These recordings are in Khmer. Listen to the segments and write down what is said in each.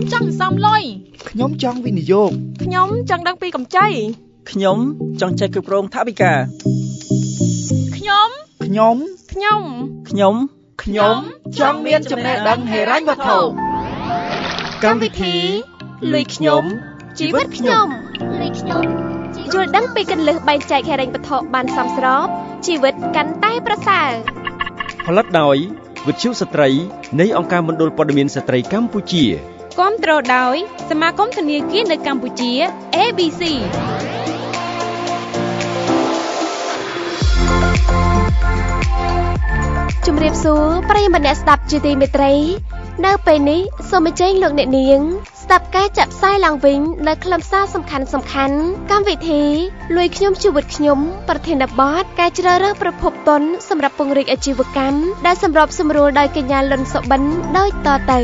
ចង់សំលុយខ្ញុំចង់វិនិយោគខ្ញុំចង់ដឹងពីកម្ចីខ្ញុំចង់ចេះគ្រប់គ្រងថវិកាខ្ញុំចង់មានចំណេះដឹងហិរញ្ញវត្ថុកម្មវិធីលុយខ្ញុំជីវិតខ្ញុំយល់ដឹងពីគន្លឹះបែងចែកហិរញ្ញវត្ថុបានសមស្របជីវិតកាន់តែប្រសើរផលិតដោយវិទ្យុស្ត្រីនៃអង្គការមណ្ឌលព័ត៌មានស្ត្រីកម្ពុជាគាំទ្រដោយសមាគមធនាគារនៅកម្ពុជា ABC ជំរាបសួរប្រិយមិត្តអ្នកស្ដាប់ជាទីមេត្រីនៅពេលនេះសូមអញ្ជើញលោកអ្នកនាងស្ដាប់ការចាក់ផ្សាយឡើងវិញនៅខ្លឹមសារសំខាន់កម្មវិធីលួយខ្ញុំជីវិតខ្ញុំប្រធានបទការជ្រើសរើសប្រភពទុនសម្រាប់ពង្រីកអាជីវកម្មដែលសម្របសម្រួលដោយកញ្ញាលុនសុបិនដោយតទៅ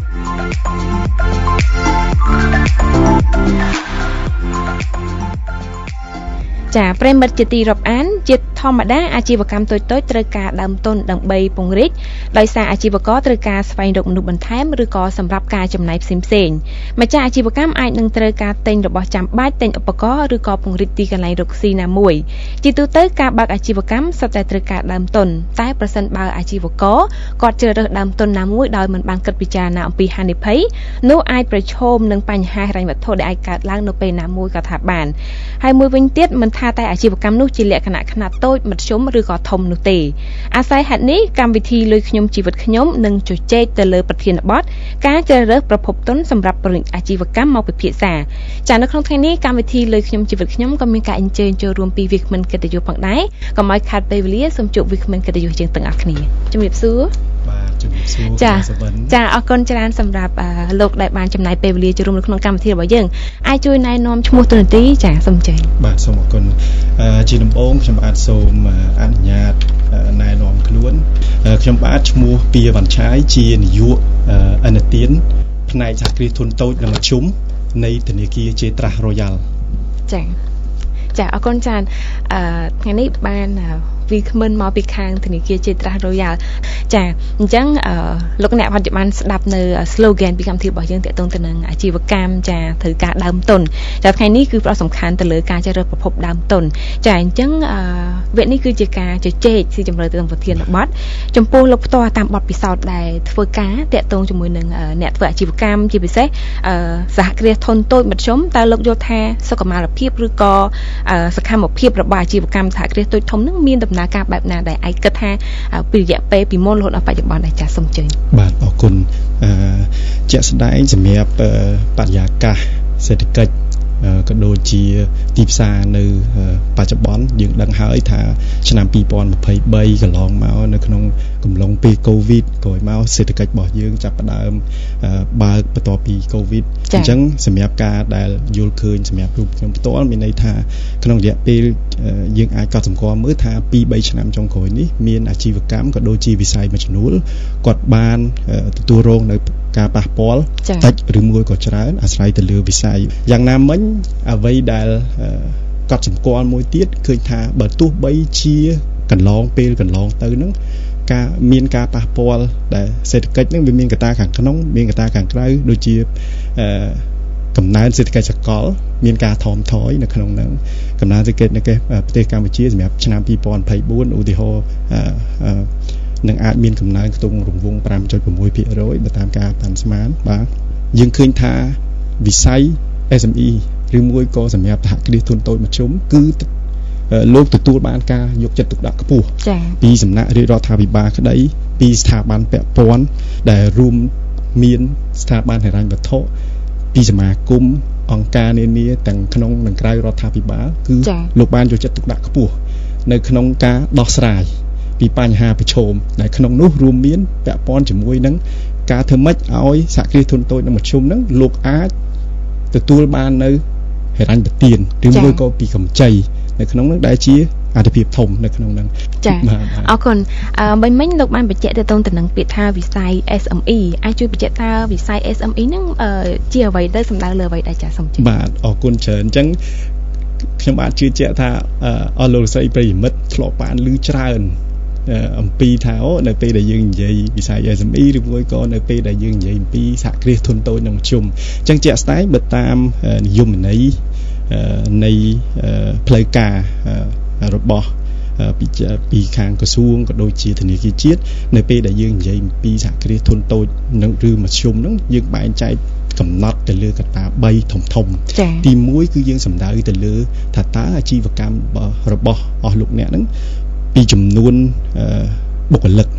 ចាប្រិមិត្តជាទីរាប់អានជាធម្មតាអាជីវកម្មតូចៗត្រូវការដើមទុនដើម្បីពង្រីកដោយសារអាជីវករត្រូវការស្វែងរកមនុស្សបន្ថែមឬក៏សម្រាប់ការចំណាយផ្សេងៗម្ចាស់អាជីវកម្មអាចនឹងត្រូវការទិញរបស់ចាំបាច់ទិញឧបករណ៍ឬក៏ពង្រីកទីកន្លែងរកស៊ីណាមួយជាទូទៅការបើកអាជីវកម្មសុទ្ធតែត្រូវការដើមទុនតែប្រសិនបើអាជីវករគាត់ជ្រើសរើសដើមទុនណាមួយដោយមិនបានគិតពិចារណាអំពីហានិភ័យនោះអាចប្រឈមនឹងបញ្ហាហិរញ្ញវត្ថុដែលអាចកើតឡើងនៅពេលណាមួយក៏ថាបានហើយមួយវិញទៀតមិនថាតែអាជីវកម្មនោះជាលក្ខណៈខ្នាតតូចមធ្យមឬក៏ធំនោះទេអាស្រ័យហេតុនេះកម្មវិធីលុយខ្ញុំជីវិតខ្ញុំនឹងជជែកទៅលើប្រធានបទការជ្រើសរើសប្រភពទុនសម្រាប់ប្រតិអាជីវកម្មមកពិភាក្សាចានៅក្នុងថ្ងៃនេះកម្មវិធីលុយខ្ញុំជីវិតខ្ញុំក៏មានការអញ្ជើញចូលរួមពីវាគ្មិនកិត្តិយសផងដែរកុំឲ្យខាតពេលវេលាសូមជួបវាគ្មិនកិត្តិយសយើងទាំងអស់គ្នាជំរាបសួរបាទជំរាបសួរចាអរគុណច្រើនសម្រាប់លោកដែលបានចំណាយពេលវេលាចូលរួមនៅក្នុងកម្មវិធីរបស់យើងអាចជួយណែនាំឈ្មោះទូនាទីចាសូមអញ្ជើញបាទសូមអរគុណជាដំបូងខ្ញុំបាទសូមអនុញ្ញាតណែនាំខ្លួនខ្ញុំបាទឈ្មោះពីវណ្ណឆាយជានាយកអនុទានផ្នែកសហគ្រាសធុនតូចនិងមធ្យមនៃធនាគារជេត្រាស់រ៉ូយ៉ាល់ចាអរគុណច្រើនថ្ងៃនេះបានវាគ្មិនមកពីខាងធនាគារជេត្រាស់រ៉ូយ៉ាល់ចាអញ្ចឹងលោកអ្នកបានស្ដាប់នៅ slogan ពីកម្មវិធីរបស់យើងទាក់ទងទៅនឹងអាជីវកម្មចាត្រូវការដើមទុនចាថ្ងៃនេះគឺប្រសំខាន់ទៅលើការជ្រើសរើសប្រភពដើមទុនចាអញ្ចឹងវគ្គនេះគឺជាការជជែកស៊ីជម្រៅទៅនឹងប្រធានបទចំពោះលោកផ្ទាល់តាមបទពិសោធន៍ដែលធ្វើការទាក់ទងជាមួយនឹងអ្នកធ្វើអាជីវកម្មជាពិសេសសហគ្រាសធុនតូចមធ្យមតើលោកយល់ថាសុខុមាលភាពឬក៏សកម្មភាពរបស់អាជីវកម្មសហគ្រាសតូចធំនឹងមានដំណើរការបែបណាដែលឯកគិតថាពីរយៈពេលពីមុនរហូតដល់បច្ចុប្បន្នដែលចាស់សូមអញ្ជើញបាទអរគុណជាក់ស្ដែងសម្រាប់បរិយាកាសសេដ្ឋកិច្ចក៏ដូចជាទីផ្សារនៅបច្ចុប្បន្នយើងដឹងហើយថាឆ្នាំ2023កន្លងមកនៅក្នុងកំឡុងពេលកូវីដក្រោយមកសេដ្ឋកិច្ចរបស់យើងចាប់ផ្ដើមបើកបន្ទាប់ពីកូវីដអញ្ចឹងសម្រាប់ការដែលយល់ឃើញសម្រាប់រូបខ្ញុំផ្ទាល់មានន័យថាក្នុងរយៈពេលយើងអាចកត់សម្គាល់មើលថា 2-3 ឆ្នាំចុងក្រោយនេះមានអាជីវកម្មក៏ដូចជាវិស័យមួយចំនួនគាត់បានទទួលរងនៅការប៉ះពាល់តិចឬមួយក៏ច្រើនអាស្រ័យទៅលើវិស័យយ៉ាងណាមិញអ្វីដែលកត់សម្គាល់មួយទៀតឃើញថាបើទោះបីជាកន្លងទៅហ្នឹងមានការប៉ះពាល់ដែលសេដ្ឋកិច្ចហ្នឹងវាមានកត្តាខាងក្នុងមានកត្តាខាងក្រៅដូចជាកំណើនសេដ្ឋកិច្ចសកលមានការថមថយនៅក្នុងហ្នឹងកំណើនសេដ្ឋកិច្ចនៅប្រទេសកម្ពុជាសម្រាប់ឆ្នាំ2024ឧទាហរណ៍នឹងអាចមានកំណើនខ្ទង់រង្វង់ 5.6% បើតាមការប៉ាន់ស្មានបាទយើងឃើញថាវិស័យ SME ឬមួយក៏សម្រាប់សហគ្រាសធុនតូចមធ្យមគឺលោកទទួលបានការយកចិត្តទុកដាក់ខ្ពស់ពីសំណាក់រាជរដ្ឋាភិបាលក្តីពីស្ថាប័នពាក់ព័ន្ធដែលរួមមានស្ថាប័នហិរញ្ញវត្ថុពីសមាគមអង្គការនានាទាំងក្នុងនិងក្រៅរដ្ឋាភិបាលគឺលោកបានយកចិត្តទុកដាក់ខ្ពស់នៅក្នុងការដោះស្រាយពីបញ្ហាប្រឈមដែលក្នុងនោះរួមមានពាក់ព័ន្ធជាមួយនឹងការធ្វើម៉េចឲ្យសហគ្រាសធុនតូចនិងមធ្យមហ្នឹងលោកអាចទទួលបាននៅហិរញ្ញប្បទានឬមួយក៏ពីកម្ចីនៅក្នុងនោះដែលជាអត្ថប្រយោជន៍ធំនៅក្នុងនោះចាអរគុណមិញលោកបានបញ្ជាក់ទៅទៅនឹងពាក្យថាវិស័យ SME អាចជួយបញ្ជាក់ថាវិស័យ SME ហ្នឹងជាអ្វីទៅសម្ដៅលើអ្វីដែរចាសូមជម្រាបបាទអរគុណច្រើនអញ្ចឹងខ្ញុំបាទជឿជាក់ថាអស់លោកស្រីប្រិយមិត្តធ្លាប់បានឮច្រើនអំពីថានៅពេលដែលយើងនិយាយវិស័យ SME ឬមួយក៏នៅពេលដែលយើងនិយាយអំពីសហគ្រាសធុនតូចនិងមធ្យមអញ្ចឹងជាក់ស្ដែងបើតាមនិយមន័យនៃផ្លូវការរបស់ពីខាងក្រសួងក៏ដូចជាធនាគារជាតិនៅពេលដែលយើងនិយាយអំពីសហគ្រាសធុនតូចនិងឬមធ្យមហ្នឹងយើងបែងចែកកំណត់ទៅលើកត្តា3ធំទី1គឺយើងសំដៅទៅលើថាតើអាជីវកម្មរបស់អស់លោកអ្នកហ្នឹងពីចំនួនបុគ្គលិក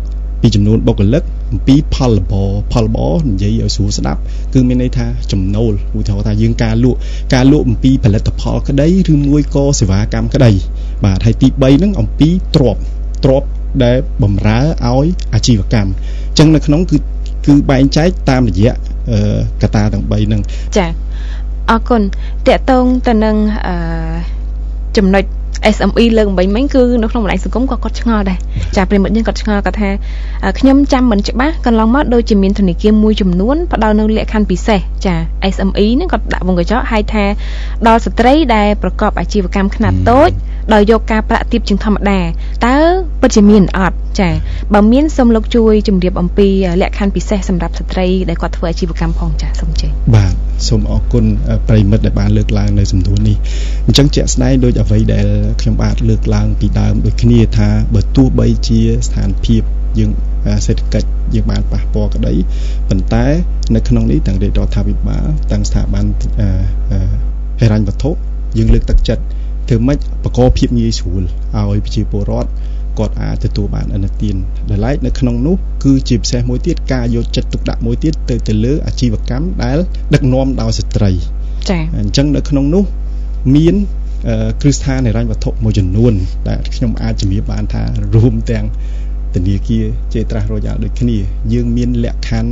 អំពីផលបនិយាយឲ្យស្រួលស្ដាប់គឺមានន័យថាចំណូលឧទាហរណ៍ថាយើងការលក់អំពីផលិតផលក្តីឬមួយក៏សេវាកម្មក្តីបាទហើយទី3ហ្នឹងអំពីទ្រព្យដែលបម្រើឲ្យអាជីវកម្មអញ្ចឹងនៅក្នុងគឺបែងចែកតាមរយៈកត្តាទាំង3ហ្នឹងចាអរគុណតកតងទៅនឹងចំណុចSME លើក8មិញគឺនៅក្នុងបណ្ដាញសង្គមក៏គាត់ឆ្ងល់ដែរចាប្រិមិត្តយើងគាត់ឆ្ងល់គាត់ថាខ្ញុំចាំមិនច្បាស់កន្លងមកដូចជាមានធនាគារមួយចំនួនផ្ដល់នៅលក្ខខណ្ឌពិសេសចា SME ហ្នឹងគាត់ដាក់វងកញ្ចក់ហៅថាដល់ស្ត្រីដែលប្រកបអាជីវកម្មខ្នាតតូចដោយយកការប្រាក់ទាបជាងធម្មតាតើពិតជាមានអត់ចាបើមានសូមលោកជួយជម្រាបអំពីលក្ខខណ្ឌពិសេសសម្រាប់ស្ត្រីដែលគាត់ធ្វើអាជីវកម្មផងចាសូមជើញបាទសូមអរគុណប្រិមិត្តដែលបានលើកឡើងនៅសំណួរនេះអញ្ចឹងជាក់ស្ដែងដូចអ្វីដែលខ្ញុំបាទលើកឡើងពីដើមដូចគ្នាថាបើទោះបីជាស្ថានភាពយើងសេដ្ឋកិច្ចយើងបានប៉ះពាល់ក្តីប៉ុន្តែនៅក្នុងនេះទាំងរាជរដ្ឋាភិបាលទាំងស្ថាប័នហិរញ្ញវត្ថុយើងលើកទឹកចិត្តធ្វើម៉េចបង្កភាពងាយស្រួលឲ្យប្រជាពលរដ្ឋគាត់អាចទទួលបានឥណទានដែលឡែកនៅក្នុងនោះគឺជាពិសេសមួយទៀតការយកចិត្តទុកដាក់មួយទៀតទៅលើអាជីវកម្មដែលដឹកនាំដោយស្ត្រីចា៎អញ្ចឹងនៅក្នុងនោះមានគ្រឹះស្ថានហិរញ្ញវត្ថុមួយចំនួនដែលខ្ញុំអាចជំរាបបានថារួមទាំងធនាគារចេត្រាស់រ៉ូយ៉ាល់ដូចគ្នាយើងមានលក្ខខណ្ឌ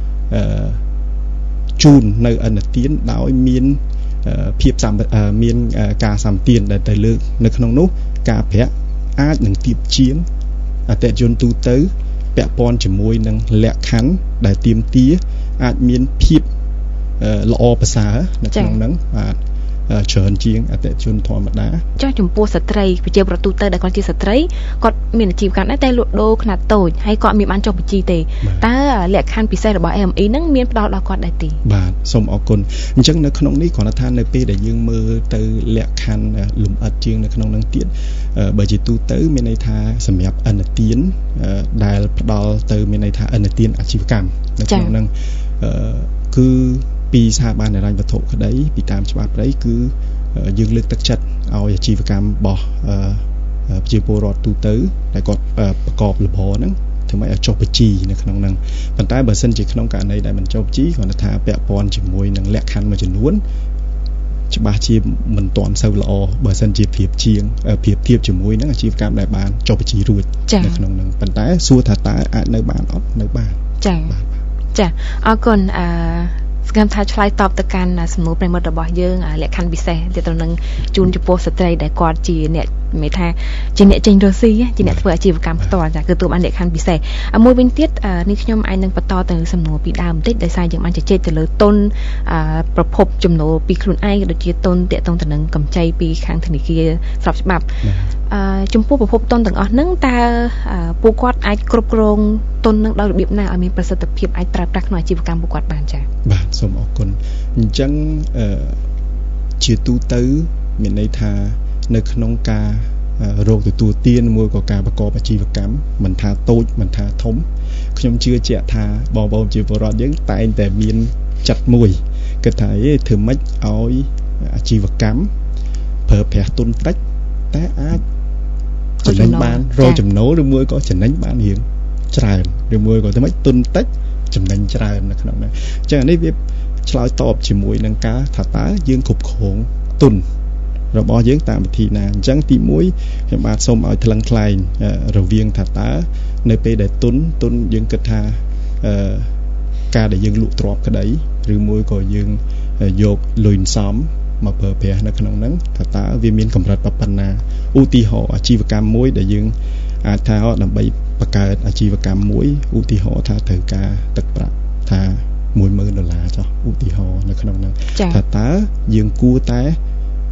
ជូននៅឥណទានដោយមានភាពមានការសម្ទានដែលទៅលើនៅក្នុងនោះការប្រាក់អាចនឹងទាបជាងអតិថិជនទូទៅពាក់ព័ន្ធជាមួយនឹងលក្ខខណ្ឌដែលទាមទារអាចមានភាពល្អប្រសើរនៅក្នុងហ្នឹងបាទច្រើនជាងអតិថិជនធម្មតាចុះចំពោះស្ត្រីប្រជាពលរដ្ឋទូទៅដែលគាត់ជាស្ត្រីគាត់មានអាជីវកម្មដែរតែលក់ដូរខ្នាតតូចហើយគាត់មានបានចុះបញ្ជីទេតើលក្ខខណ្ឌពិសេសរបស់ ME ហ្នឹងមានផ្ដល់ដល់គាត់ដែរទេបាទសូមអរគុណអញ្ចឹងនៅក្នុងនេះគ្រាន់តែថានៅពេលដែលយើងមើលទៅលក្ខខណ្ឌលម្អិតជាងនៅក្នុងហ្នឹងទៀតបើជាទូទៅមានន័យថាសម្រាប់ឥណទានដែលផ្ដល់ទៅមានន័យថាឥណទានអាជីវកម្មនៅក្នុងហ្នឹងគឺពីសហបានហិរញ្ញវត្ថុក្តីពីតាមច្បាប់ក្តីគឺយើងលើកទឹកចិត្តឲ្យអាជីវកម្មរបស់ប្រជាពលរដ្ឋទូទៅដែលគាត់ប្រកបលំហហ្នឹងធ្វើម៉េចឲ្យចុះបញ្ជីនៅក្នុងហ្នឹងប៉ុន្តែបើសិនជាក្នុងករណីដែលមិនចុះបញ្ជីគាត់ថាពាក់ព័ន្ធជាមួយនឹងលក្ខខណ្ឌមួយចំនួនច្បាស់ជាមិនទាន់សូវល្អបើសិនជាប្រៀបធៀបជាមួយនឹងអាជីវកម្មដែលបានចុះបញ្ជីរួចនៅក្នុងហ្នឹងប៉ុន្តែសួរថាតើអាចនៅបានអត់នៅបានចាអរគុណសកម្មថាឆ្លើយតបទៅកាន់សំណួរប្រិមត្តរបស់យើងលក្ខខណ្ឌពិសេសទាក់ទងនឹងជូនចំពោះស្ត្រីដែលគាត់ជាអ្នកមេថាជាអ្នកចេញរកស៊ីជាអ្នកធ្វើអាជីវកម្មផ្ទាល់ចាគឺទទួលបានលក្ខខណ្ឌពិសេសមួយវិញទៀតនេះខ្ញុំអាចនឹងបន្តទៅសំណួរពីដើមបន្តិចដោយសារយើងបានជជែកទៅលើទុនប្រភពចំណូលពីខ្លួនឯងដូចជាទុនទាក់ទងទៅនឹងកម្ចីពីខាងធនាគារស្របច្បាប់ចំពោះប្រភពទុនទាំងអស់ហ្នឹងតើពួកគាត់អាចគ្រប់គ្រងទុននឹងដោយរបៀបណាឲ្យមានប្រសិទ្ធភាពអាចប្រើប្រាស់ក្នុងអាជីវកម្មពួកគាត់បានចា៎បាទសូមអរគុណអញ្ចឹងជាទូទៅមានន័យថានៅក្នុងការរកទទួលទានមួយក៏ការប្រកបអាជីវកម្មមិនថាតូចមិនថាធំខ្ញុំជឿជាក់ថាបងប្អូនជាពលរដ្ឋយើងតែងតែមានចិត្តមួយគិតថាធ្វើម៉េចឲ្យអាជីវកម្មប្រើប្រាស់ទុនតិចតែអាចចំណេញបានរកចំណូលឬមួយក៏ចំណេញបានរៀងច្រើនឬមួយក៏ធ្វើម៉េចទុនតិចចំណេញច្រើននៅក្នុងហ្នឹងអញ្ចឹងនេះវាឆ្លើយតបជាមួយនឹងការថាតើយើងគ្រប់គ្រងទុនរបស់យើងតាមវិធីណាអញ្ចឹងទី1ខ្ញុំបាទសូមឲ្យថ្លឹងថ្លែងរវាងថាតើនៅពេលដែលទុនយើងគិតថាការដែលយើងលក់ទ្រព្យក្តីឬមួយក៏យើងយកលុយសំមកប្រើប្រាស់នៅក្នុងហ្នឹងថាតើវាមានកម្រិតប៉ុណ្ណាឧទាហរណ៍អាជីវកម្មមួយដែលយើងអាចថាដើម្បីបង្កើតអាជីវកម្មមួយឧទាហរណ៍ថាត្រូវការទឹកប្រាក់ថា$10,000ចុះឧទាហរណ៍នៅក្នុងហ្នឹងថាតើយើងគួរតែ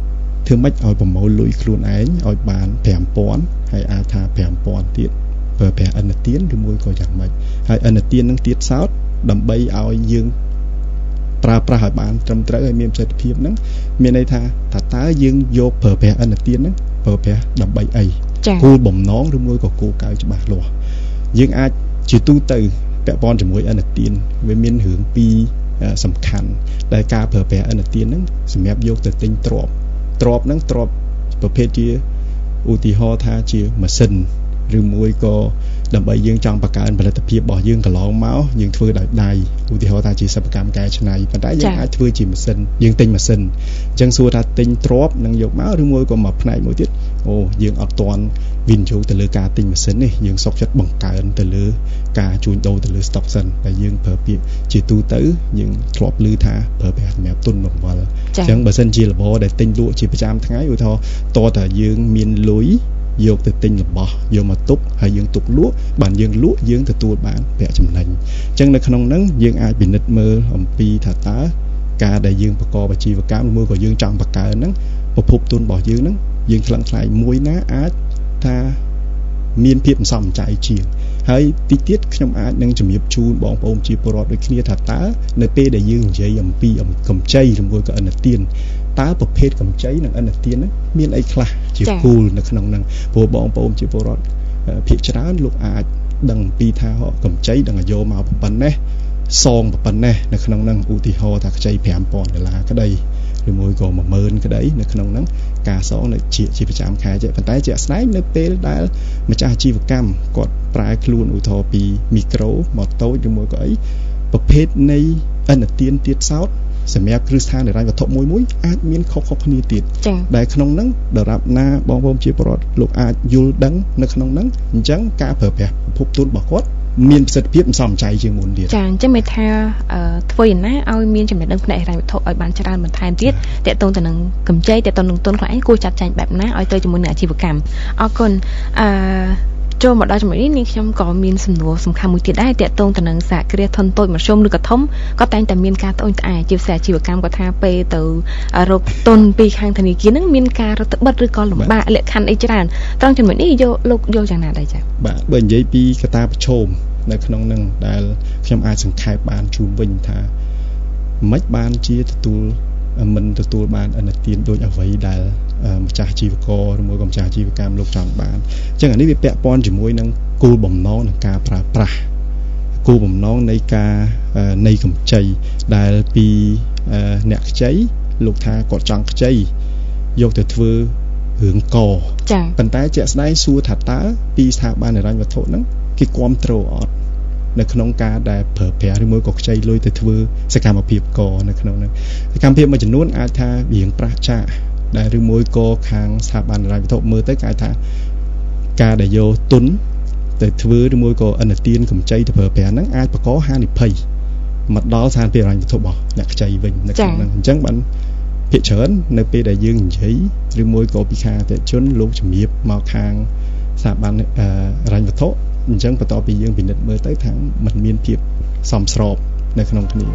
ធ្វើម៉េចឲ្យប្រមូលលុយខ្លួនឯងឲ្យបាន 5,000 ហើយអាចថា 5,000 ទៀតប្រើប្រាស់ឥណទានឬមួយក៏យ៉ាងម៉េចហើយឥណទាននឹងទៀតសោតដើម្បីឲ្យយើងប្រើប្រាស់ឲ្យបានត្រឹមត្រូវឲ្យមានប្រសិទ្ធភាពហ្នឹងមានន័យថាតើយើងយកប្រើប្រាស់ឥណទានហ្នឹងប្រើប្រាស់ដើម្បីអីគោលបំណងឬមួយក៏គោលដៅច្បាស់លាស់យើងអាចជាទូទៅពាក់ព័ន្ធជាមួយឥណទានវាមានរឿងពីរសំខាន់ដែលការប្រើប្រាស់ឥណទានហ្នឹងសម្រាប់យកទៅទិញទ្រព្យហ្នឹងទ្រព្យប្រភេទជាឧទាហរណ៍ថាជាម៉ាស៊ីនឬមួយក៏ដើម្បីយើងចង់បង្កើនផលិតភាពរបស់យើងកន្លងមកយើងធ្វើដោយដៃឧទាហរណ៍ថាជាសិប្បកម្មកែច្នៃប៉ុន្តែយើងអាចធ្វើជាម៉ាស៊ីនយើងទិញម៉ាស៊ីនអញ្ចឹងសួរថាទិញទ្រព្យនឹងយកមកឬមួយក៏មកផ្នែកមួយទៀតអូយើងអត់ទាន់វិនិយោគទៅលើការទិញម៉ាស៊ីននេះយើងសុខចិត្តបង្កើនទៅលើការជួញដូរទៅលើ stock សិនតែយើងប្រើពាក្យជាទូទៅយើងធ្លាប់ឮថាប្រើប្រាស់សម្រាប់ទុនបង្វិលអញ្ចឹងបើសិនជារបរដែលទិញលក់ជាប្រចាំថ្ងៃឧទាហរណ៍តើតាយើងមានលុយយកទៅទិញរបស់យកមកទុកហើយយើងទុកលក់បានយើងលក់យើងទទួលបានប្រាក់ចំណេញអញ្ចឹងនៅក្នុងហ្នឹងយើងអាចពិនិត្យមើលអំពីថាតើការដែលយើងប្រកបអាជីវកម្មមួយក៏យើងចង់បង្កើនហ្នឹងប្រភពទុនរបស់យើងហ្នឹងយើងខ្លាំងខ្លាយមួយណាអាចថាមានភាពសំចៃជាងហើយទីទៀតខ្ញុំអាចនឹងជំរាបជូនបងប្អូនជាពលរដ្ឋដូចគ្នាថាតើនៅពេលដែលយើងនិយាយអំពីកម្ចីឬមួយក៏ឥណទានតើប្រភេទកម្ចីនិងឥណទានហ្នឹងមានអីខ្លះជាគោលនៅក្នុងហ្នឹងព្រោះបងប្អូនជាពលរដ្ឋភាគច្រើនលោកអាចដឹងពីថាកម្ចីដឹងឲ្យយកមកប៉ុណ្ណេះសងប៉ុណ្ណេះនៅក្នុងហ្នឹងឧទាហរណ៍ថាខ្ចី$5,000ក្តីឬមួយក៏10000ក្តីនៅក្នុងហ្នឹងការសងនៅជាប្រចាំខែចេះប៉ុន្តែជាក់ស្ដែងនៅពេលដែលម្ចាស់អាជីវកម្មគាត់ប្រែខ្លួនឧទាហរណ៍ពីមីក្រូមកតូចឬមួយក៏អីប្រភេទនៃឥណទានទៀតសោតសម្រាប់គ្រឹះស្ថានហិរញ្ញវត្ថុមួយអាចមានខុសគ្នាទៀតដែលក្នុងហ្នឹងដរាបណាបងប្អូនជាពលរដ្ឋលោកអាចយល់ដឹងនៅក្នុងហ្នឹងអញ្ចឹងការប្រើប្រាស់ប្រភពទុនរបស់គាត់មានប្រសិទ្ធភាពសំចៃជាងមុនទៀតចាអញ្ចឹងមានថាធ្វើយ៉ាងណាឲ្យមានចំណេះដឹងផ្នែកហិរញ្ញវត្ថុឲ្យបានច្រើនបន្ថែមទៀតតកតងទៅនឹងកម្ចីតកតងនឹងទុនខ្លួនឯងគួរចាត់ចែងបែបណាឲ្យទៅជាមួយនឹងអាជីវកម្មអរគុណចូលមកដល់ចំណុចនេះនាងខ្ញុំក៏មានសំណួរសំខាន់មួយទៀតដែរតកតងទៅនឹងសហគ្រាសធុនតូចមធ្យមឬក៏ធំក៏តែងតែមានការត្អូញត្អែជាពិសេសអាជីវកម្មគាត់ថាពេលទៅរកទុនពីខាងធនាគារហ្នឹងមានការរត់បិទឬក៏លំបាកលក្ខខណ្ឌអីច្រើនត្រង់ចំណុចនេះលោកយល់យ៉ាងណាដែរចា៎បាទបើនិយាយពីកត្តាប្រឈមនៅក្នុងហ្នឹងដែលខ្ញុំអាចសង្ខេបបានជូនវិញថាមិនបានជាមិនទទួលបានឥណទានដូចអ្វីដែលម្ចាស់អាជីវករឬមួយក៏ម្ចាស់អាជីវកម្មលោកចង់បានអញ្ចឹងអានេះវាពាក់ព័ន្ធជាមួយនឹងគោលបំណងនៃការប្រើប្រាស់គោលបំណងនៃការនៃកម្ចីដែលពីអ្នកខ្ចីលោកថាគាត់ចង់ខ្ចីយកទៅធ្វើរឿងកចា៎ប៉ុន្តែជាក់ស្ដែងសួរថាតើពីស្ថាប័នហិរញ្ញវត្ថុហ្នឹងគេគាំទ្រអត់នៅក្នុងការដែលប្រើប្រាស់ឬមួយក៏ខ្ចីលុយទៅធ្វើសកម្មភាពកនៅក្នុងហ្នឹងសកម្មភាពមួយចំនួនអាចថារៀងប្រះចាកដែលឬមួយក៏ខាងស្ថាប័នហិរញ្ញវត្ថុមើលទៅគេថាការដែលយកទុនទៅធ្វើឬមួយក៏ឥណទានកម្ចីទៅប្រើប្រាស់ហ្នឹងអាចបង្កហានិភ័យមកដល់ស្ថានភាពហិរញ្ញវត្ថុរបស់អ្នកខ្ចីវិញនៅក្នុងហ្នឹងអញ្ចឹងបានភាគច្រើននៅពេលដែលយើងនិយាយឬមួយក៏ពីខាងអតិថិជនលោកជំរាបមកខាងស្ថាប័នហិរញ្ញវត្ថុអញ្ចឹងបន្ទាប់ពីយើងពិនិត្យមើលទៅថាมันមានភាពសមស្របនៅក្នុងគ្នា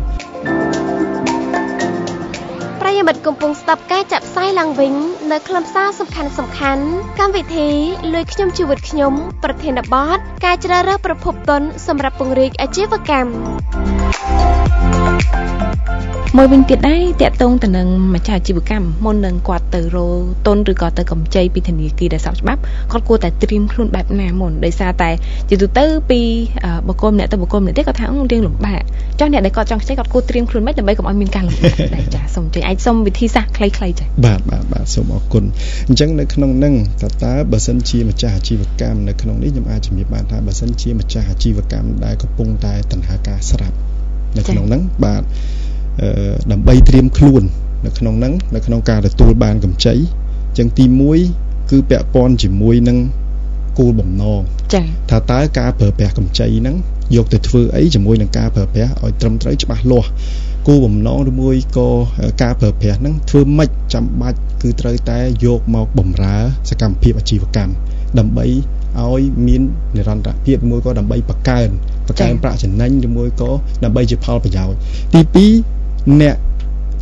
ប្រិយមិត្តកំពុងស្ដាប់ការចាក់ផ្សាយឡើងវិញនៅខ្លឹមសារសំខាន់កម្មវិធីលួយខ្ញុំជីវិតខ្ញុំប្រធានបទការជ្រើសរើសប្រភពទុនសម្រាប់ពង្រីកអាជីវកម្មមួយវិញទៀតដែរតកតងទៅនឹងម្ចាស់អាជីវកម្មមុននឹងគាត់ទៅរកទុនឬក៏ទៅកម្ចីពីធនាគារដែលស្របច្បាប់គាត់គួរតែត្រៀមខ្លួនបែបណាមុនដោយសារតែជាទូទៅពីបុគ្គលម្នាក់ទៅបុគ្គលម្នាក់ទៀតគាត់ថារៀងលំបាកចុះអ្នកដែលគាត់ចង់ខ្ចីគាត់គួរត្រៀមខ្លួនម៉េចដើម្បីកុំឲ្យមានការលំបាកដែរចាសូមជួយអាចសុំវិធីសាស្ត្រខ្លីៗចាបាទសូមអរគុណអញ្ចឹងនៅក្នុងហ្នឹងតើបើសិនជាម្ចាស់អាជីវកម្មនៅក្នុងនេះខ្ញុំអាចជំរាបបានថាបើសិនជាម្ចាស់អាជីវកម្មដែលកំពុងតែដង្ហែការស្រាប់នៅក្នុងហ្នឹងបាទដើម្បីត្រៀមខ្លួននៅក្នុងហ្នឹងនៅក្នុងការទទួលបានកម្ចីអញ្ចឹងទី1គឺពាក់ព័ន្ធជាមួយនឹងគោលបំណងចា៎ថាតើការប្រើប្រាស់កម្ចីហ្នឹងយកទៅធ្វើអីជាមួយនឹងការប្រើប្រាស់ឲ្យត្រឹមត្រូវច្បាស់លាស់គោលបំណងឬមួយក៏ការប្រើប្រាស់ហ្នឹងធ្វើម៉េចចាំបាច់គឺត្រូវតែយកមកបម្រើសកម្មភាពអាជីវកម្មដើម្បីឲ្យមាននិរន្តរភាពមួយក៏ដើម្បីបង្កើនប្រាក់ចំណេញឬមួយក៏ដើម្បីជាផលប្រយោជន៍ទី2អ្នក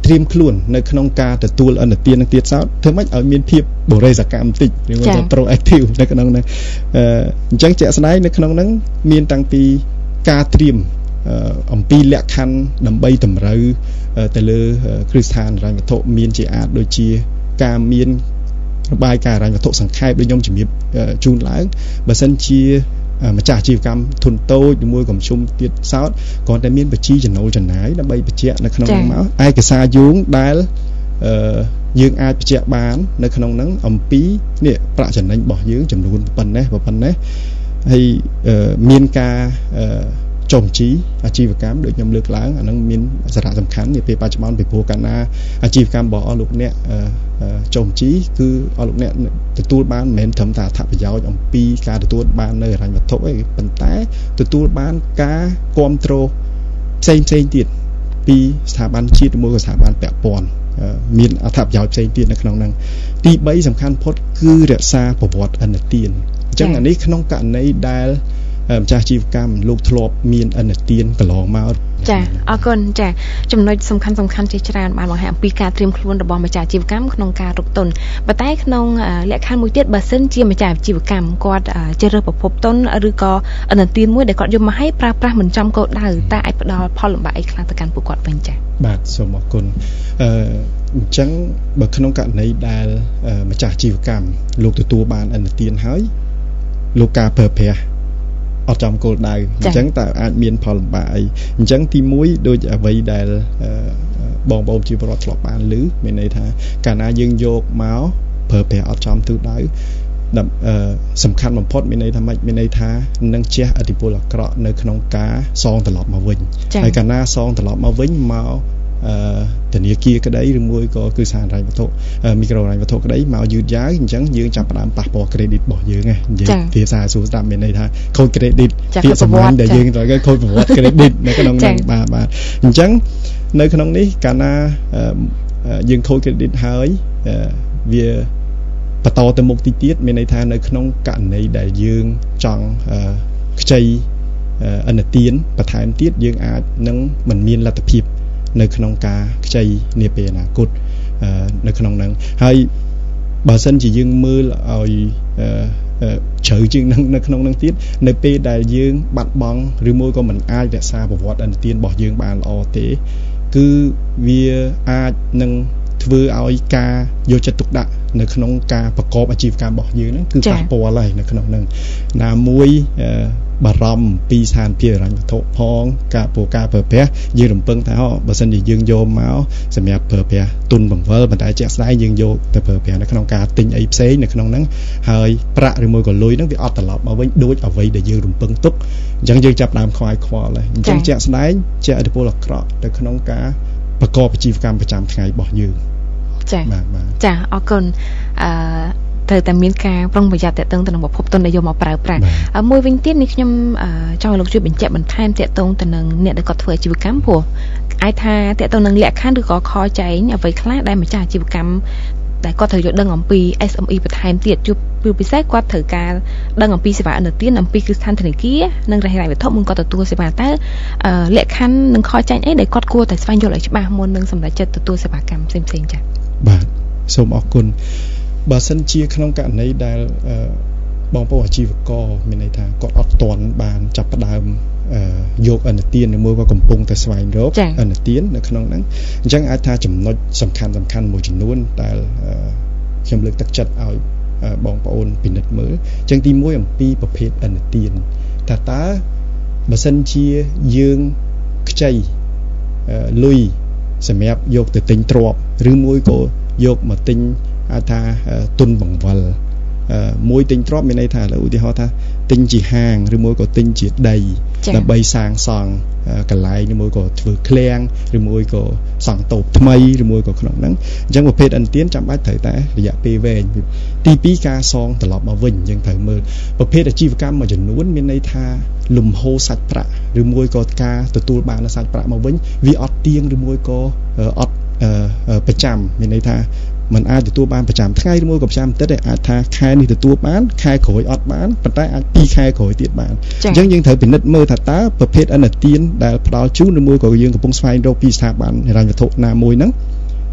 ត្រៀមខ្លួននៅក្នុងការទទួលអនុទាននឹងទៀតសោតធ្វើម៉េចឲ្យមានភាពបរិយាកម្មបន្តិចឬមួយក៏ proactive នៅក្នុងហ្នឹងអញ្ចឹងជាក់ស្ដែងនៅក្នុងហ្នឹងមានតាំងពីការត្រៀមអំពីលក្ខខណ្ឌដើម្បីតម្រូវទៅលើគ្រឹះស្ថានហិរញ្ញវត្ថុមានជាអាចដូចជាការមានរបាយការណ៍ហិរញ្ញវត្ថុសង្ខេបដូចខ្ញុំជំរាបជូនឡើងបើសិនជាម្ចាស់អាជីវកម្មធុនតូចជាមួយកំជុំទៀតសោតគ្រាន់តែមានបញ្ជីចំណូលចំណាយដើម្បីបញ្ជាក់នៅក្នុងនោះមកឯកសារយោងដែលយើងអាចបញ្ជាក់បាននៅក្នុងហ្នឹងអំពីនេះប្រាក់ចំណេញរបស់យើងចំនួនប៉ុណ្ណេះហើយមានការចុះបញ្ជីអាជីវកម្មដូចខ្ញុំលើកឡើងអាហ្នឹងមានសារៈសំខាន់នាពេលបច្ចុប្បន្នពីព្រោះកាលណាអាជីវកម្មរបស់អស់លោកអ្នកចុះបញ្ជីគឺអស់លោកអ្នកទទួលបានមិនមែនត្រឹមតែអត្ថប្រយោជន៍អំពីការទទួលបាននៅហិរញ្ញវត្ថុទេប៉ុន្តែទទួលបានការគ្រប់គ្រងផ្សេងទៀតពីស្ថាប័នជាតិឬមួយក៏ស្ថាប័នពាក់ព័ន្ធមានអត្ថប្រយោជន៍ផ្សេងទៀតនៅក្នុងហ្នឹងទី3សំខាន់ផុតគឺរក្សាប្រវត្តិឥណទានអញ្ចឹងអានេះក្នុងករណីដែលម្ចាស់អាជីវកម្មលោកធ្លាប់មានឥណទានកន្លងមកចាអរគុណចាចំណុចសំខាន់ជាច្រើនបានបង្ហាញអំពីការត្រៀមខ្លួនរបស់ម្ចាស់អាជីវកម្មក្នុងការរកទុនប៉ុន្តែក្នុងលក្ខខណ្ឌមួយទៀតបើសិនជាម្ចាស់អាជីវកម្មគាត់ជ្រើសរើសប្រភពទុនឬក៏ឥណទានមួយដែលគាត់យកមកឲ្យប្រើប្រាស់មិនចំគោលដៅតែអាចផ្ដល់ផលលំបាកអីខ្លះទៅកាន់ពួកគាត់វិញចាបាទសូមអរគុណអញ្ចឹងបើក្នុងករណីដែលម្ចាស់អាជីវកម្មលោកទទួលបានឥណទានហើយលោកការប្រើប្រាស់អត់ចំគោលដៅអញ្ចឹងតើអាចមានផលលំបាកអីអញ្ចឹងទី1ដូចអ្វីដែលបងប្អូនជាពលរដ្ឋធ្លាប់បានឮមានន័យថាកាលណាយើងយកមកប្រើប្រាស់អត់ចំទិសដៅសំខាន់បំផុតមានន័យថាម៉េចមានន័យថានឹងជះឥទ្ធិពលអាក្រក់នៅក្នុងការសងត្រឡប់មកវិញហើយកាលណាសងត្រឡប់មកវិញមកធនាគារក្តីឬមួយក៏គឺសារហិរញ្ញវត្ថុមីក្រូហិរញ្ញវត្ថុក្តីមកយឺតយ៉ាវអញ្ចឹងយើងចាប់ផ្ដើមប៉ះពាល់ credit របស់យើងណានិយាយភាសាសួរស្ដាប់មានន័យថាខូច credit ពាក្យសម្រាប់ដែលយើងត្រូវខូចប្រវត្តិ credit នៅក្នុងហ្នឹងបាទអញ្ចឹងនៅក្នុងនេះកាលណាយើងខូច credit ហើយវាបន្តទៅមុខទីទៀតមានន័យថានៅក្នុងករណីដែលយើងចង់ខ្ចីឥណទានបន្ថែមទៀតយើងអាចនឹងមិនមានលទ្ធភាពនៅក្នុងការខ្ចីនាពេលអនាគតនៅក្នុងហ្នឹងហើយបើសិនជាយើងមើលឲ្យជ្រៅជាងនឹងនៅក្នុងហ្នឹងទៀតនៅពេលដែលយើងបាត់បង់ឬមួយក៏មិនអាចរក្សាប្រវត្តិឥណទានរបស់យើងបានល្អទេគឺវាអាចនឹងធ្វើឲ្យការយកចិត្តទុកដាក់នៅក្នុងការប្រកបអាជីវកម្មរបស់យើងហ្នឹងគឺប៉ះពាល់ហើយនៅក្នុងហ្នឹងណាមួយបារម្ភពីស្ថានភាពហិរញ្ញវត្ថុផងការប្រើប្រាស់យើងរំពឹងថាបើសិនជាយើងយកមកសម្រាប់ប្រើប្រាស់ទុនបង្វិលប៉ុន្តែជាក់ស្ដែងយើងយកទៅប្រើប្រាស់នៅក្នុងការទិញអីផ្សេងនៅក្នុងហ្នឹងហើយប្រាក់ឬមួយក៏លុយហ្នឹងវាអត់ត្រឡប់មកវិញដូចអ្វីដែលយើងរំពឹងទុកអញ្ចឹងយើងចាប់ដើមខ្វាយខ្វល់ហើយអញ្ចឹងជាក់ស្ដែងជាឥទ្ធិពលអាក្រក់ទៅក្នុងការប្រកបអាជីវកម្មប្រចាំថ្ងៃរបស់យើងចាចាអរគុណត្រូវតែមានការប្រុងប្រយ័ត្នទាក់ទងទៅនឹងប្រភពទុនដែលយកមកប្រើប្រាស់មួយវិញទៀតនេះខ្ញុំចង់ឲ្យលោកជួយបញ្ជាក់បន្ថែមទាក់ទងទៅនឹងអ្នកដែលគាត់ធ្វើអាជីវកម្មព្រោះអាចថាទាក់ទងនឹងលក្ខខណ្ឌឬក៏ខចែងអ្វីខ្លះដែលម្ចាស់អាជីវកម្មដែលគាត់ត្រូវយល់ដឹងអំពី SME បន្ថែមទៀតជួបពីពិសេសគាត់ត្រូវការដឹងអំពីសេវាឥណទានអំពីគ្រឹះស្ថានធនាគារនិងរហិរញ្ញវត្ថុមុនគាត់ទទួលសេវាតើលក្ខខណ្ឌនិងខចែងអីដែលគាត់គួរតែស្វែងយល់ឲ្យច្បាស់មុននឹងសម្រេចចិត្តទទួលសេវាកម្មផ្សេងៗចា៎បាទសូមអរគុណបើសិនជាក្នុងករណីដែលបងប្អូនអាជីវករមានន័យថាគាត់អត់ទាន់បានចាប់ផ្ដើមយកឥណទានមួយក៏កំពុងតែស្វែងរកឥណទាននៅក្នុងហ្នឹងអញ្ចឹងអាចថាចំណុចសំខាន់មួយចំនួនដែលខ្ញុំលើកទឹកចិត្តឲ្យបងប្អូនពិនិត្យមើលអញ្ចឹងទី1អំពីប្រភេទឥណទានតើបើសិនជាយើងខ្ចីលុយសម្រាប់យកទៅទិញទ្រព្យឬមួយក៏យកមកទិញអាចថាទុនបង្វិលមួយទិញទ្រព្យមានន័យថាឧទាហរណ៍ថាទិញជាហាងឬមួយក៏ទិញជាដីដើម្បីសាងសង់កន្លែងឬមួយក៏ធ្វើឃ្លាំងឬមួយក៏សង់តូបថ្មីឬមួយក៏ក្នុងហ្នឹងអញ្ចឹងប្រភេទឥណទានចាំបាច់ត្រូវតែរយៈពេលវែងទី2ការសងត្រឡប់មកវិញយើងត្រូវមើលប្រភេទអាជីវកម្មមួយចំនួនមានន័យថាលំហូរសាច់ប្រាក់ឬមួយក៏ការទទួលបានសាច់ប្រាក់មកវិញវាអត់ទៀងឬមួយក៏អត់ប្រចាំមានន័យថាมันអាចទទួលបានប្រចាំថ្ងៃឬមួយក៏ប្រចាំអាទិត្យអាចថាខែនេះទទួលបានខែក្រោយអត់បានប៉ុន្តែអាច2ខែក្រោយទៀតបានអញ្ចឹងយើងត្រូវពិនិត្យមើលថាតើប្រភេទឥណទានដែលផ្ដល់ជូនឬមួយក៏យើងកំពុងស្វែងរកពីស្ថាប័នហិរញ្ញវត្ថុណាមួយហ្នឹង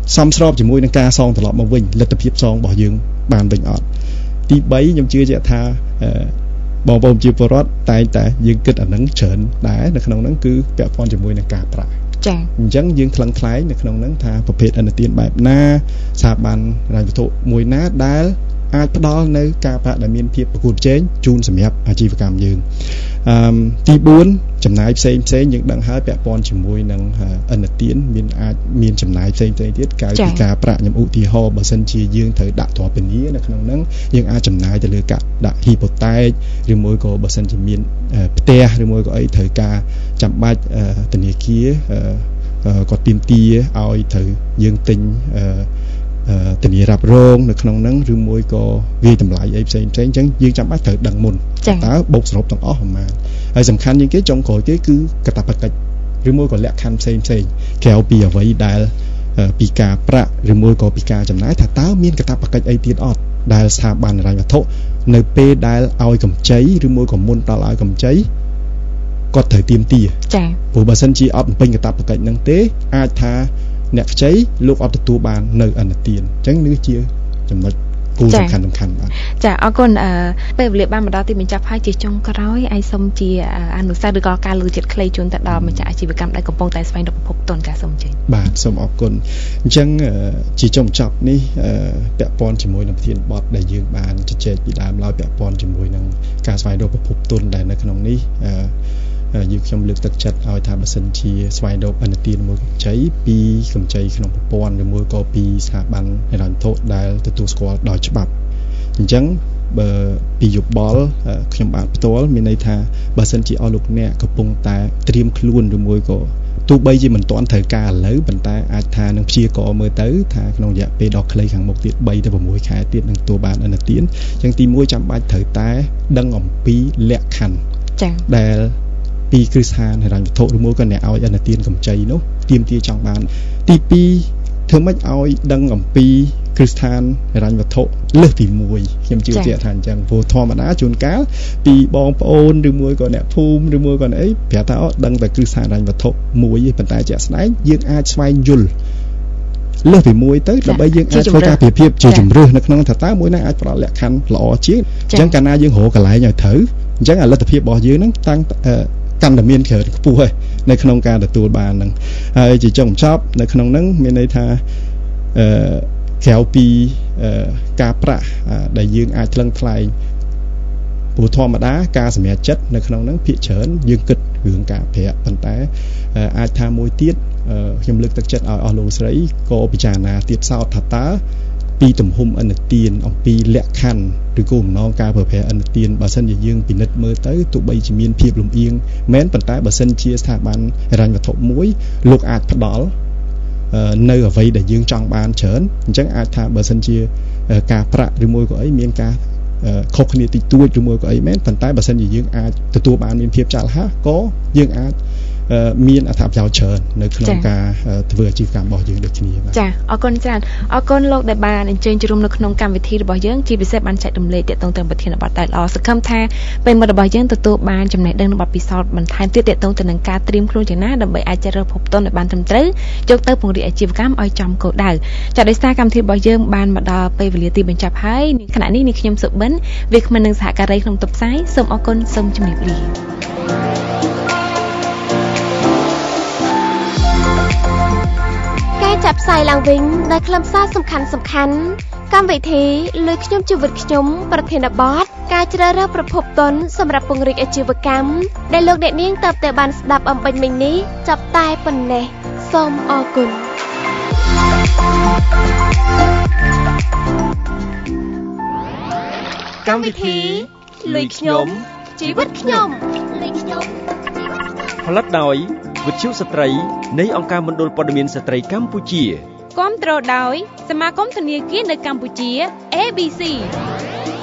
សំស្របជាមួយនឹងការសងត្រឡប់មកវិញលទ្ធភាពសងរបស់យើងបានវិញអត់ទី3ខ្ញុំជឿជាក់ថាបងប្អូនជាពលរដ្ឋតែងតែយើងគិតអានឹងច្រើនដែរនៅក្នុងហ្នឹងគឺពាក់ព័ន្ធជាមួយនឹងការប្រាក់ចា៎អញ្ចឹងយើងថ្លឹងថ្លែងនៅក្នុងហ្នឹងថាប្រភេទឥណទានបែបណាស្ថាប័នហិរញ្ញវត្ថុមួយណាដែលអាចផ្ដល់នៅការប្រាក់ដែលមានភាពប្រកួតប្រជែងជូនសម្រាប់អាជីវកម្មយើងទី4ចំណាយផ្សេងយើងដឹងហើយពាក់ព័ន្ធជាមួយនឹងឥណទានអាចមានចំណាយផ្សេងទៀតក្រៅពីការប្រាក់ខ្ញុំឧទាហរណ៍បើសិនជាយើងត្រូវដាក់ទ្រព្យពានីនៅក្នុងហ្នឹងយើងអាចចំណាយទៅលើការដាក់ហ៊ីប៉ូតេកឬមួយក៏បើសិនជាមានផ្ទះឬមួយក៏អីត្រូវការចាំបាច់ធនាគារក៏ទាមទារឲ្យត្រូវយើងទិញធានារ៉ាប់រងនៅក្នុងហ្នឹងឬមួយក៏វាយតម្លៃអីផ្សេងអញ្ចឹងយើងចាំបាច់ត្រូវដឹងមុនតើបូកសរុបទាំងអស់ប្រមាណហើយសំខាន់ជាងគេចុងក្រោយគេគឺកាតព្វកិច្ចឬមួយក៏លក្ខខណ្ឌផ្សេងក្រៅពីអ្វីដែលពីការប្រាក់ឬមួយក៏ពីការចំណាយថាតើមានកាតព្វកិច្ចអីទៀតអត់ដែលស្ថាប័នហិរញ្ញវត្ថុនៅពេលដែលឲ្យកម្ចីឬមួយក៏មុនដល់ឲ្យកម្ចីគាត់ត្រូវទាមទារចា៎ព្រោះបើសិនជាអត់បំពេញកាតព្វកិច្ចហ្នឹងទេអាចថាអ្នកខ្ចីលោកអត់ទទួលបាននៅឥណទានអញ្ចឹងនេះជាចំណុចគោលសំខាន់បាទចាអរគុណពេលវេលាបានមកដល់ទីបញ្ចប់ហើយជាចុងក្រោយឯសូមជាអនុសាសន៍ឬក៏ការលើកចិត្តខ្លីជូនទៅដល់ម្ចាស់អាជីវកម្មដែលកំពុងតែស្វែងរកប្រភពទុនចាសូមជើញបាទសូមអរគុណអញ្ចឹងជាចុងបញ្ចប់នេះពាក់ព័ន្ធជាមួយនឹងប្រធានបទដែលយើងបានជជែកពីដើមឡើយពាក់ព័ន្ធជាមួយនឹងការស្វែងរកប្រភពទុនដែលនៅក្នុងនេះយើងខ្ញុំលើកទឹកចិត្តឲ្យថាបើសិនជាស្វែងរកឥណទានមួយកម្ចីពីកម្ចីក្នុងប្រព័ន្ធឬមួយក៏ពីស្ថាប័នហិរញ្ញវត្ថុដែលទទួលស្គាល់ដោយច្បាប់អញ្ចឹងបើពីយោបល់ខ្ញុំបានផ្ទាល់មានន័យថាបើសិនជាអស់លោកអ្នកកំពុងតែត្រៀមខ្លួនឬមួយក៏ទោះបីជាមិនទាន់ត្រូវការឥឡូវប៉ុន្តែអាចថានឹងព្យាករមើលទៅថាក្នុងរយៈពេលដ៏ខ្លីខាងមុខទៀត3ទៅ6ខែទៀតនឹងទទួលបានឥណទានអញ្ចឹងទី1ចាំបាច់ត្រូវតែដឹងអំពីលក្ខខណ្ឌចា៎ដែលពីគ្រឹះស្ថានហិរញ្ញវត្ថុឬមួយក៏អ្នកឲ្យឥណទានកម្ចីនោះទាមទារចង់បានទី2ធ្វើម៉េចឲ្យដឹងអំពីគ្រឹះស្ថានហិរញ្ញវត្ថុលើសពី1ខ្ញុំជឿជាក់ថាអញ្ចឹងព្រោះធម្មតាជួនកាលពីបងប្អូនឬមួយក៏អ្នកភូមិឬមួយក៏អីប្រាប់ថាដឹងតែគ្រឹះស្ថានហិរញ្ញវត្ថុមួយទេប៉ុន្តែជាក់ស្ដែងយើងអាចស្វែងយល់លើសពី1ទៅដើម្បីយើងអាចធ្វើការប្រៀបធៀបជាជំរឿសនៅក្នុងថាតើមួយណាអាចផ្ដល់លក្ខខណ្ឌល្អជាងអញ្ចឹងកាលណាយើងរកកន្លែងឲ្យត្រូវអញ្ចឹងលទ្ធភាពរបស់យើងហ្នឹងតាំងកាន់តែមានក្រើនខ្ពស់ហើយនៅក្នុងការទទួលបានហ្នឹងហើយជាចុងបញ្ចប់នៅក្នុងហ្នឹងមានន័យថាក្រៅពីការប្រាក់ដែលយើងអាចថ្លឹងថ្លែងព្រោះធម្មតាការសម្រេចចិត្តនៅក្នុងហ្នឹងភាគច្រើនយើងគិតរឿងការប្រាក់ប៉ុន្តែអាចថាមួយទៀតខ្ញុំលើកទឹកចិត្តឲ្យអស់លោកស្រីក៏ពិចារណាទៀតសោតថាតើពីទំហំឥណទានអំពីលក្ខខណ្ឌឬគោលបំណងការប្រើប្រាស់ឥណទានបើសិនជាយើងពិនិត្យមើលទៅទោះបីជាមានភាពលំអៀងមែនប៉ុន្តែបើសិនជាស្ថាប័នហិរញ្ញវត្ថុមួយលោកអាចផ្ដល់នៅអ្វីដែលយើងចង់បានច្រើនអញ្ចឹងអាចថាបើសិនជាការប្រាក់ឬមួយក៏អីមានការខុសគ្នាតិចតួចឬមួយក៏អីមែនប៉ុន្តែបើសិនជាយើងអាចទទួលបានមានភាពចាក់រហ័សក៏យើងអាចមានអត្ថប្រយោជន៍ច្រើននៅក្នុងការធ្វើអាជីវកម្មរបស់យើងដូចគ្នាបាទចាអរគុណច្រើនអរគុណលោកដែលបានអញ្ជើញចូលរួមនៅក្នុងកម្មវិធីរបស់យើងជាពិសេសបានចែករំលែកទាក់ទងទៅប្រធានបទដែលល្អសង្ឃឹមថាពេលមិត្តរបស់យើងទទួលបានចំណេះដឹងនិងបទពិសោធន៍បន្ថែមទៀតទាក់ទងទៅនឹងការត្រៀមខ្លួនយ៉ាងណាដើម្បីអាចជ្រើសរើសភពទុនឲ្យបានត្រឹមត្រូវយកទៅពង្រីកអាជីវកម្មឲ្យចំគោលដៅចាដោយសារកម្មវិធីរបស់យើងបានមកដល់ពេលវេលាទីបញ្ចប់ហើយខណៈនេះនាងខ្ញុំសុបិនវាគ្មិននឹងសហការីក្នុងតុបផ្សាយសូមអរគុណសូមជម្រាបលាចាប់ផ្សាយឡើងវិញដោយខ្លឹមសារសំខាន់កម្មវិធីលើខ្ញុំជីវិតខ្ញុំប្រធានបទការជ្រើសរើសប្រភពទុនសម្រាប់ពង្រីកអាជីវកម្មដែលលោកអ្នកនាងតើបតែបានស្ដាប់អំបញ្ញមិញនេះចាប់តែប៉ុណ្ណេះសូមអរគុណកម្មវិធីលើខ្ញុំជីវិតខ្ញុំផលិតដោយវិទ្យុស្ត្រីនៃអង្គការមណ្ឌលព័ត៌មានស្ត្រីកម្ពុជាគាំទ្រដោយសមាគមធនាគារនៅកម្ពុជា ABC